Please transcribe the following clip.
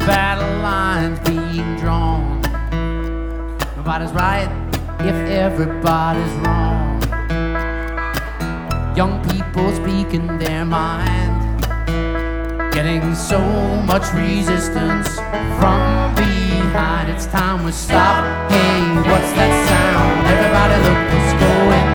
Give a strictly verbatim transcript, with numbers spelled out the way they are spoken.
battle lines being drawn. Nobody's right if everybody's wrong. Young people speaking their mind, getting so much resistance from behind. It's time we stop. Hey, what's that sound? Everybody look